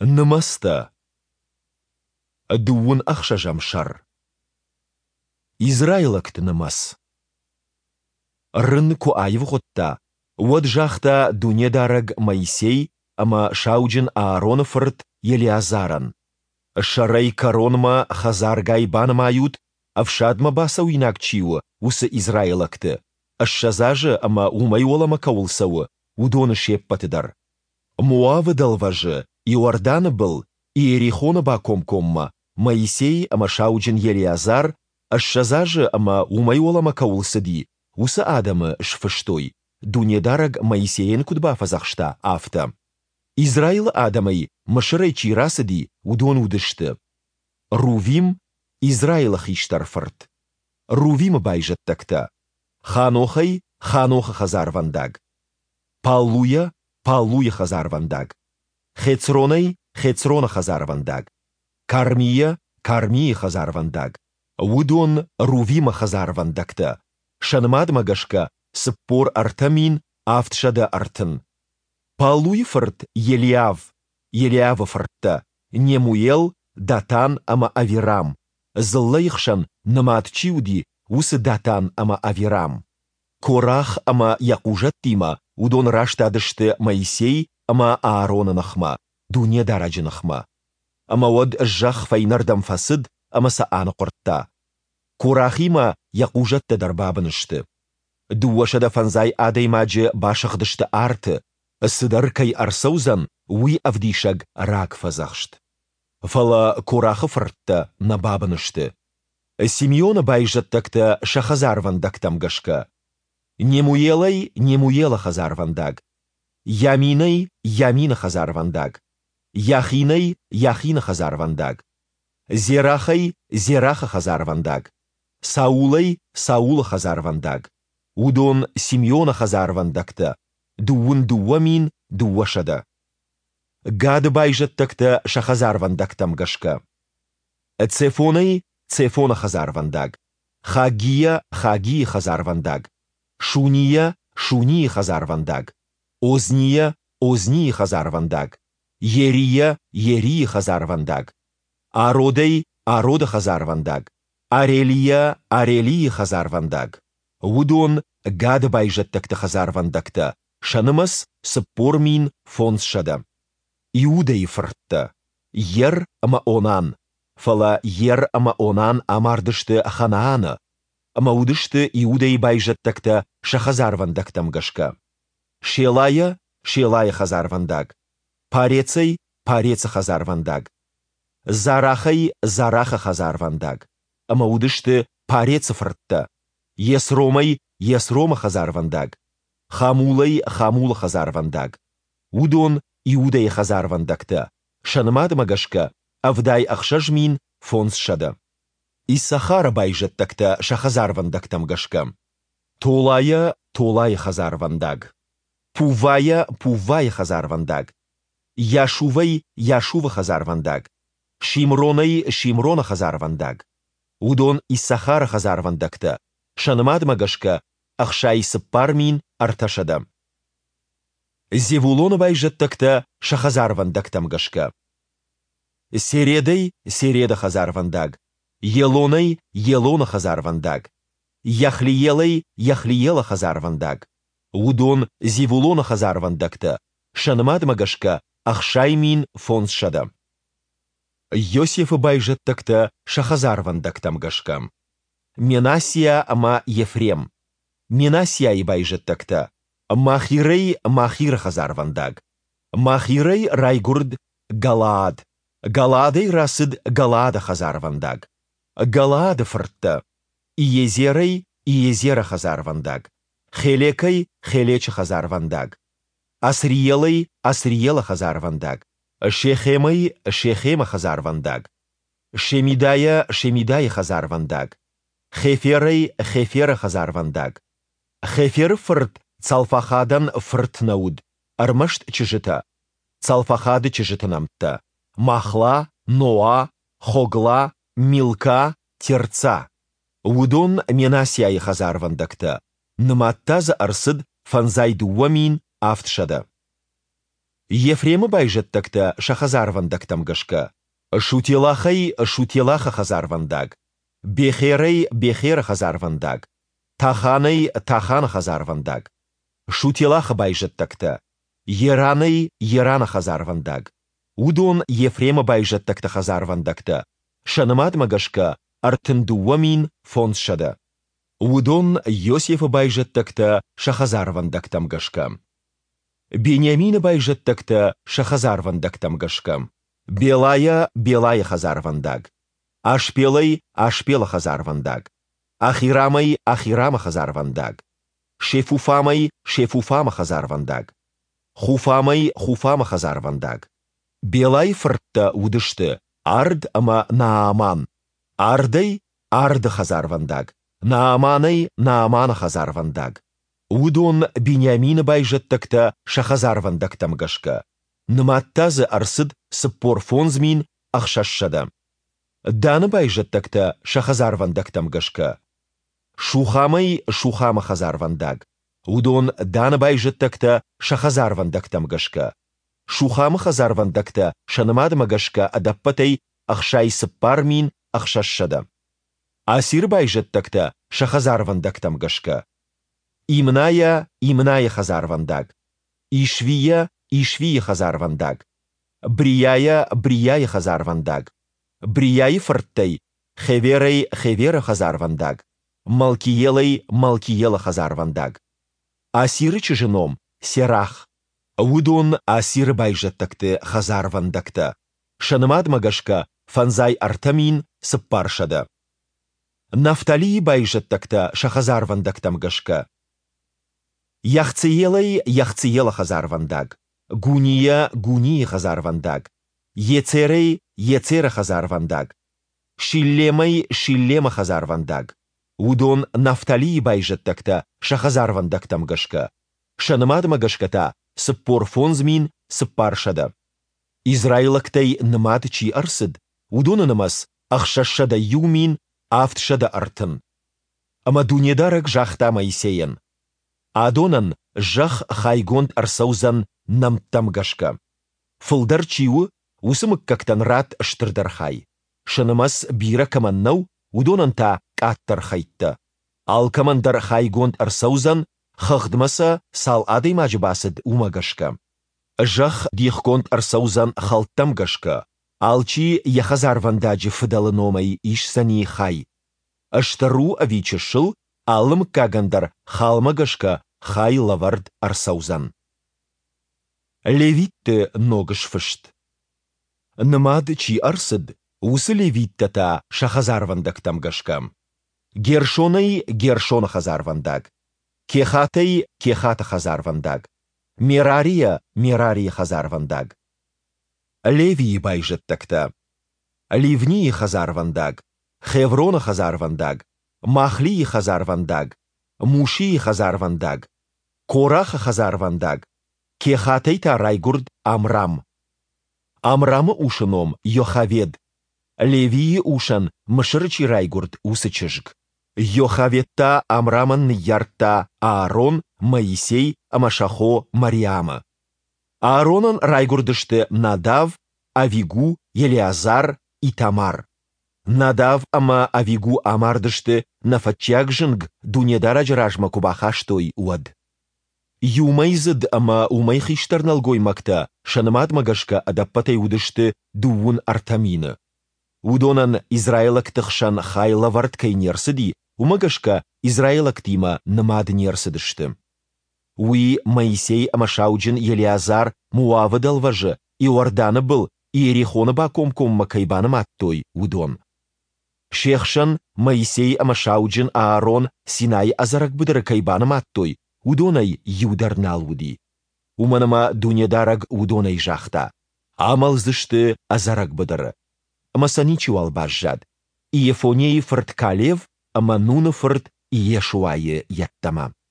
Нымасты. Дуын ақшажам шар. Израилакты нымас. Рын куайв ғотта. Уад жақта дунедараг Моисей, ама шауджин Ааронофырт Елиазаран. Шарай коронма хазаргай банамают, авшадма баса уинакчиу, усы Израилакты. Ашшазажы ама умайолама каулсауы, удоны шеппатыдар. Муавы далважы, Иорданы был, Иерихона ба комкомма, Моисей ама шауджин Елиазар, ашшазажы ама умайолама каулсади, усы адамы шфыштой. Дунедараг Моисеен кудба фазахшта афта. Израил адамай машырай чирасади удон удышты. Рувим Израила хиштарфырт. Рувим байжат такта. Ханохай Ханоха хазарвандаг. Палуя хазарвандаг. Хецронай Хецрона хазарвандаг. Кармия хазарвандаг. Удон Рувима хазарвандакта. Шанмад магашка Сыппор артамин автшада артын. Палуй фырт Елиава фыртта. Немуел Датан ама Авирам. Злайхшан наматчиуди усы Датан ама Авирам. Корах ама Якужаттима удон раштадышты Моисей ама Аарона нахма. Дуне дараджы нахма. Ама вад жах файнардам фасыд ама Саана қортта. Корахима Якужатты дарбабынышты. Дуашада фанзай адай маджи башахдышты арты. Сыдар кай арсаузан уи авдишаг рак фазахшт. Фала Кораха фыртта набабынышты. Симеона байжаттакта шахазарвандаг тамгашка. Немуела хазарвандаг. Ямина хазарвандаг. Яхина хазарвандаг. Зераха хазарвандаг. Саула хазарвандаг. Удон Симеона хазарвандакта. Дуамин дуашада. Гад байжаттакта шахазарвандактам гашка. Цефона хазарвандаг. Хагия хазарвандаг. Шуния хазарвандаг. Озния хазарвандаг. Ерия хазарвандаг. Арода хазарвандаг. Арелия хазарвандаг. Удон гад байжаттакта хазарвандакта. Шанымас сыппормин фонсшада. Иудей фыртта. Ер ама онан. Фала ер ама онан амардышты Ханаана. Ама удышты Иудей байжаттакта шахазарвандактам гашка. Шелая хазарвандаг. Пареца хазарвандаг. Зараха хазарвандаг. Ама удышты Пареца фыртта. Есрома хазарвандаг. Хамула хазарвандаг. Удон Иудей хазарвандакта. Шанмад магашка авдай ахшажмин фонсшада. Иссахара байжаттакта шахазарвандактам гашка. Толая хазарвандаг. Пувая хазарвандаг. Яшува хазарвандаг. Шимрона хазарвандаг. Удон Иссахара хазарвандакта. Шанмад магашка ахшай сыппармин арташада. Зевулона байжаттакта шахазарвандактам гашка. Середа хазарвандаг. Елона хазарвандаг. Яхлиела хазарвандаг. Удон Зевулона хазарвандакта. Шанмад магашка ахшаймин фонсшада. Йосифа байжаттакта шахазарвандактам гашка. Менасия ама Ефрем. Менасия байжаттакта. Махира хазарвандаг. Махирей райгурд Галаад. Галаадей расыд Галаада хазарвандаг. Галаада фыртта. Иезера хазарвандаг. Хелеча хазарвандаг. Асриела хазарвандаг. Шехема хазарвандаг. Шемидая хазарвандаг. Хефера хазарвандаг. Хефер фырт Цалфахадан фыртнауд. Армашт чижита. Цалфахады чижитанамта. Махла, Ноа, Хогла, Милка, Терца. Удон Менасия хазарвандакта. Ныматтаза арсыд фанзайду уамин автшада. Ефремы байжеттікті шахазарвандактам гышка. Шутелахай шутелаха хазарвандаг. Бехерей бехера хазарвандаг. Таханай тахан хазарвандаг. Шутелаха байжеттікті. Еранай ерана хазарвандаг. Удон Ефремы байжеттікті хазарвандакты. Шанымадма гышка артындуамин фоншады. Удон Йосифы байжеттікті шахазарвандактам гышка. Беньямины байжеттікті шахазарвандактам гышка. Белая белая хазарвандаг. Ашпелай ашпела хазарвандаг. Ахирамай ахирама хазарвандаг. Шефуфамай шефуфама хазарвандаг. Хуфамай хуфама хазарвандаг. Белай фыртты удышты. Ард ама Нааман. Арды хазарвандаг. Нааманай Наамана хазарвандаг. Удон Беньямины байжеттікті шахазарвандактам гышка. Ныматтазы арсыд сыппор фонзмин ақшашшады. Даны байжеттікті шахазарвандактам гышка. Шухамай шухама хазарвандаг. Удон даны байжеттікті шахазарвандактам гышка. Шухамы хазарвандакты шанымадыма гышка адаппатай ақшай сыппар мин ақшашшады. Асир байжеттікті шахазарвандактам гышка. Имная хазарвандаг. Ишвия хазарвандаг. Брияя хазарвандаг. Брияй фырттай. Хевера хазарвандаг. Малкиела хазарвандаг. Асиры чыжыном Серах. Удон асир байжеттікті хазарвандакты. Шанымадыма гышка фанзай артамин сыппаршады. Нафтали байжеттікті шахазарвандактам гышка. Яхциела хазарвандаг. Гуния хазарвандаг. Ецера хазарвандаг. Шиллема хазарвандаг. Удон нафтали байжеттікті шахазарвандактам гышка. Шанымадыма гышката сыппор фонзмин сыппаршады. Израилактай нымады чи арсыд. Удоны нымас ақшашшада юмин афтшада артын. Ама дунедарак жахта Моисейен. Адонан жах хайгонт арсаузан намттам гышка. Фылдар чиу усымык кактан рат штырдархай. Шынымас бира каманнау удонанта каттархайтты. Ал камандар хайгонт арсаузан хагдмаса сал адый мажбасыд умагышка. Жах дихгонт арсаузан халттам гышка. Алчи яхазарвандаджи фыдалыномай ишсани хай. Аштару авичышыл алым кагандар халмагышка хай лавард арсаузан. Левитты ногыш фышт. Нымад чи арсыд усы левиттата шахазарвандактам гышка. Гершона хазарвандаг. Кехата хазарвандаг. Мерария хазарвандаг. Левии байжеттікті. Ливнии хазарвандаг. Хеврона хазарвандаг. Махлии хазарвандаг. Мушии хазарвандаг. Кораха хазарвандаг. Кехатайта райгурд Амрам. Амрамы ушыном Йохавед. Левии ушан мышырчи райгурд усычыжг. Йохаветта Амраман ярта Аарон, Моисей, Амашахо, Мариама. Ааронан райгурдышты Надав, Авигу, Елиазар и Тамар. Надав ама Авигу амардышты нафатчак жынг дунедара жражма кубахаштой уад. Юмайзыд ама умайхиштарналгой макта шанымад магашка адаппатай удышты дуун артамины. Удонан Израилак тыхшан хайла варткай нерсыди, умагашка Израилак тима нымад нерсыдышты. Уи Моисей амашауджин Елиазар муавыдал важы, и Орданы был, и Ерихона баком-ком макайбаным аттой удон. Шехшан Моисей амашауджин Аарон Синай азарак быдыры кайбаным аттой, удонай юдарнал уди. Уманама дунедараг удонай жахта. Амалзышты азарак быдыры. Амасаничу албажжад. И Ефоней фырт Калев, амануны фырт и Ешуае яттама.